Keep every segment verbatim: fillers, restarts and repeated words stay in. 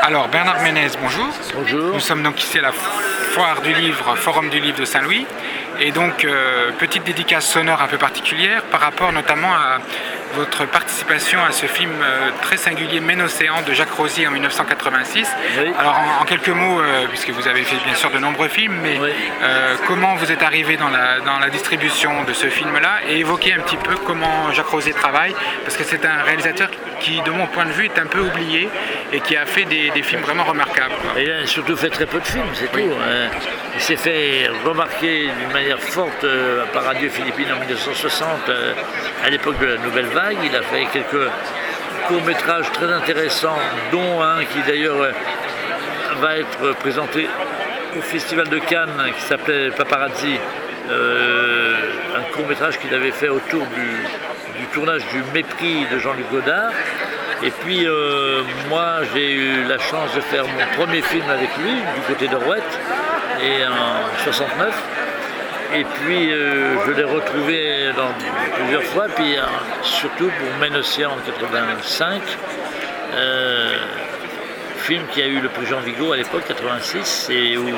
Alors Bernard Ménez, bonjour. Bonjour. Nous sommes donc ici à la foire du livre, Forum du livre de Saint-Louis. Et donc, euh, petite dédicace sonore un peu particulière par rapport notamment à votre participation à ce film euh, très singulier Ménocéan de Jacques Rosier en mille neuf cent quatre-vingt-six. Oui. Alors en, en quelques mots, euh, puisque vous avez fait bien sûr de nombreux films, mais oui. euh, comment vous êtes arrivé dans la, dans la distribution de ce film-là et évoquer un petit peu comment Jacques Rosier travaille, parce que c'est un réalisateur qui, de mon point de vue, est un peu oublié et qui a fait des, des films vraiment remarquables. Et il a surtout fait très peu de films, c'est oui. tout. Hein. Il s'est fait remarquer d'une manière forte euh, par Radio Philippines en mille neuf cent soixante, euh, à l'époque de la Nouvelle Vague. Il a fait quelques courts-métrages très intéressants, dont un qui d'ailleurs euh, va être présenté au Festival de Cannes, qui s'appelait Paparazzi, euh, un court-métrage qu'il avait fait autour du, du tournage du Mépris de Jean-Luc Godard. Et puis euh, moi j'ai eu la chance de faire mon premier film avec lui, du côté de Rouette, et en soixante-neuf. Et puis euh, je l'ai retrouvé dans plusieurs fois, puis euh, surtout pour Ménocéan en quatre-vingt-cinq, euh, film qui a eu le prix Jean Vigo à l'époque, quatre-vingt-six, et où,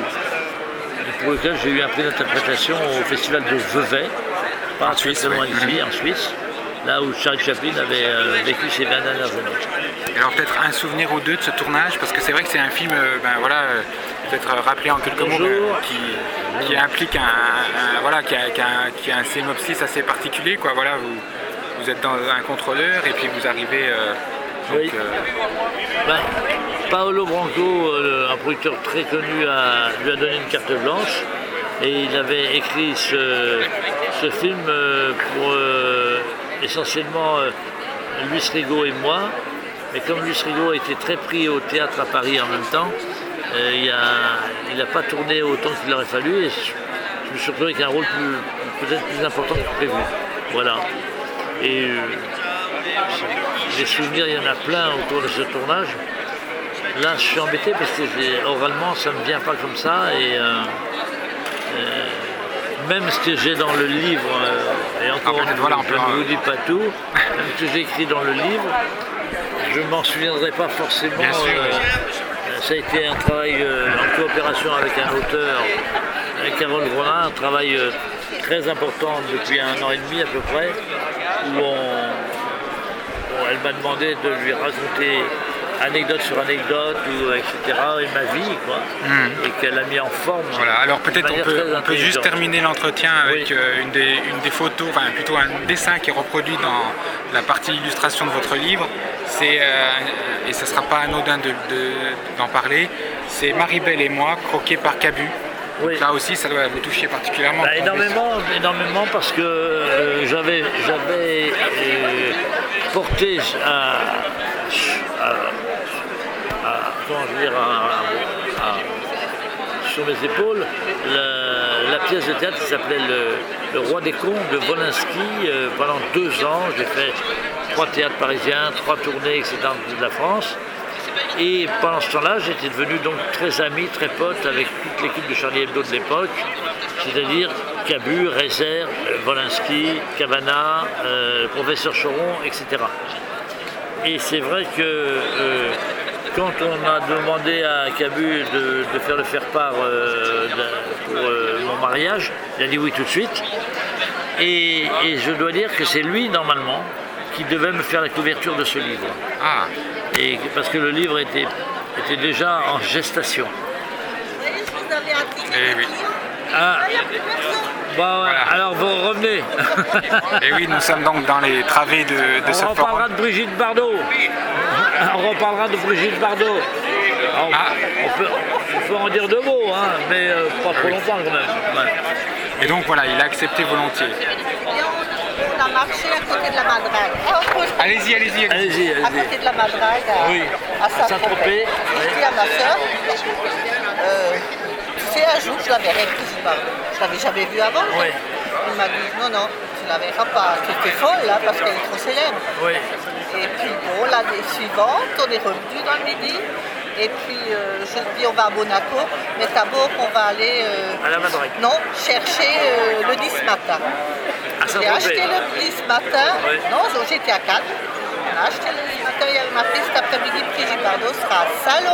pour lequel j'ai eu un prix d'interprétation au festival de Vevey, pas très loin ici, en Suisse, là où Charlie Chaplin avait euh, vécu ses vingt dernières années. Alors peut-être un souvenir ou deux de ce tournage, parce que c'est vrai que c'est un film, euh, ben voilà, euh, peut-être rappelé en quelques Bonjour. mots, euh, qui, qui implique un, un voilà, qui a, qui, a, qui a un synopsis assez particulier, quoi. Voilà, vous, vous êtes dans un contrôleur et puis vous arrivez. Euh, donc, oui. euh... ben, Paolo Branco, euh, un producteur très connu, a, lui a donné une carte blanche et il avait écrit ce, ce film euh, pour euh, essentiellement euh, Luis Rigaud et moi. Mais comme Luis Rigaud a été très pris au théâtre à Paris en même temps, euh, il n'a pas tourné autant qu'il aurait fallu et je me suis retrouvé avec un rôle plus, peut-être plus important que prévu. Voilà. Et euh, les souvenirs, il y en a plein autour de ce tournage. Là, je suis embêté parce que oralement, ça ne me vient pas comme ça. Et euh, euh, même ce que j'ai dans le livre, euh, et encore ah, voilà, je ne vous dis pas tout, même ce que j'ai écrit dans le livre, je ne m'en souviendrai pas forcément. Bien sûr, euh, oui. Ça a été un travail euh, en coopération avec un auteur, avec Carole Rollin, un travail euh, très important depuis un an et demi à peu près, où on, bon, elle m'a demandé de lui raconter anecdote sur anecdote, ou, et cetera, et ma vie, quoi, mmh. et qu'elle a mis en forme. Voilà, alors peut-être on peut, on peut juste terminer l'entretien avec oui. euh, une, des, une des photos, enfin plutôt un dessin qui est reproduit dans la partie illustration de votre livre. C'est, euh, et ce ne sera pas anodin de, de, d'en parler, c'est Marie-Belle et moi, croqués par Cabu. Oui. Là aussi, ça doit vous toucher particulièrement. Bah, énormément, énormément, parce que euh, j'avais, j'avais euh, porté à, à, à, comment je veux dire, à, à, sur mes épaules la, la pièce de théâtre qui s'appelait le, le Roi des Cons de Wolinski. Euh, pendant deux ans, j'ai fait trois théâtres parisiens, trois tournées, et cetera de la France. Et pendant ce temps-là, j'étais devenu donc très ami, très pote avec toute l'équipe de Charlie Hebdo de l'époque, c'est-à-dire Cabu, Rézère, Wolinski, Cavana, euh, professeur Choron, et cetera. Et c'est vrai que euh, quand on a demandé à Cabu de, de faire le faire-part euh, pour euh, mon mariage, il a dit oui tout de suite. Et, et je dois dire que c'est lui, normalement, qui devait me faire la couverture de ce livre. Ah. Et parce que le livre était, était déjà en gestation. Eh oui. Ah. Bon, voilà. Alors vous revenez. Et oui, nous sommes donc dans les travées de, de on ce forum. On reparlera de Brigitte Bardot. On reparlera de Brigitte Bardot. Alors, ah. on, peut, on peut en dire deux mots, hein, mais euh, pas trop longtemps quand même. Ouais. Et donc voilà, il a accepté volontiers. On a marché à côté de la Madrague. Allez-y, allez-y, allez-y. allez-y, allez-y. À côté de la Madrague, à, oui. à Saint-Tropez. Saint Je dis à ma soeur, euh, tu sais, un jour, je la verrai, Brigitte Bardot. Je l'avais jamais vue avant. Oui. Il m'a dit, non, non, tu la verras pas. Tu es folle, là, parce qu'elle est trop célèbre. Oui. Et puis, bon, l'année suivante, on est revenu dans le midi. Et puis, euh, je dis, on va à Monaco, mais d'abord, on va aller... Euh, à la Madrague. Non, chercher euh, le dix matin. J'ai acheté le dix matin. Oui. Non, j'étais à Cannes. On a acheté le dix matin, il y a ma fille cet après-midi, Brigitte Bardot sera à Saint-Laurent du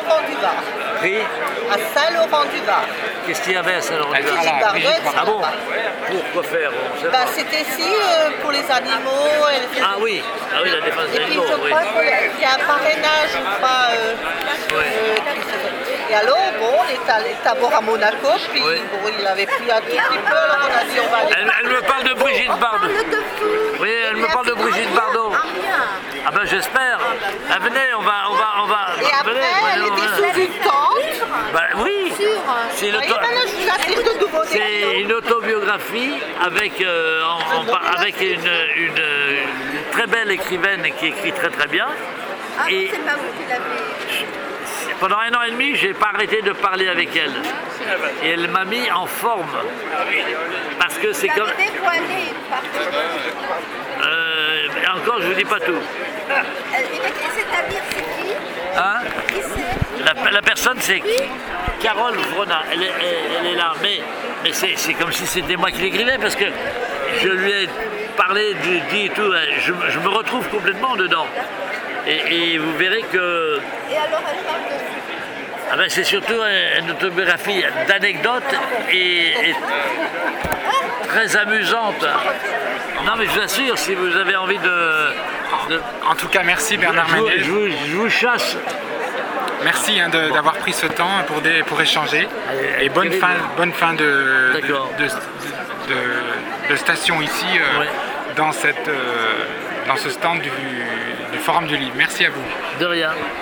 Saint-Laurent-du-Var. Prix. À Saint-Laurent-du-Var. Qu'est-ce qu'il y avait à Saint-Laurent-du-Var? Brigitte Voilà, Bardot, Brigitte elle Bardot. Ah bon? pas. Pourquoi faire? On sait Bah, pas. c'était ici euh, pour les animaux. Elle faisait- Ah oui, ah oui, la défense Et des puis animaux, je oui. crois qu'il y a un parrainage, je crois. euh, Ouais. euh, qui se fait. Et alors, bon, on est allé d'abord à Monaco, puis Oui. bon, il avait pris un tout petit peu, alors on a dit on va aller. Elle, elle me parle de Brigitte Bardot. Oui, elle me parle de Brigitte Bardot. Ah ben j'espère. Ah, venez, on va, on va, on va. Et après, venez, elle venez, était venez. sous une tente. Bah oui. C'est une, Vous voyez, auto- maintenant, je vous attire de nouveau des c'est cadeaux. une autobiographie avec, euh, en- en par- avec une, une, une très belle écrivaine qui écrit très très bien. Ah, Et c'est pas vous qui l'avez. pendant un an et demi, j'ai pas arrêté de parler avec elle. Et elle m'a mis en forme. Parce que c'est Vous comme. avez dévoilé une partie de. Euh, et encore, je vous dis pas tout. Et c'est-à-dire, c'est qui? Hein? Qui c'est? La, la personne, c'est Carole Vrona. Elle est, elle, elle est là, mais, mais c'est c'est comme si c'était moi qui l'écrivais parce que je lui ai parlé, dit, dit tout. Je, je me retrouve complètement dedans. Et, et vous verrez que Et alors, elle parle de. ah ben, c'est surtout une autobiographie d'anecdotes et, et très amusante. Non, mais je vous assure, si vous avez envie de. de En tout cas, merci Bernard je, vous, Manel. je vous- je vous chasse. Merci hein, de- d'avoir pris ce temps pour, des- pour échanger. Allez, Et bonne quel est fin, le- bonne fin de, D'accord. de, de- de- de station ici euh, Ouais. dans, cette, euh, dans ce stand du, du Forum du Livre. Merci à vous. De rien.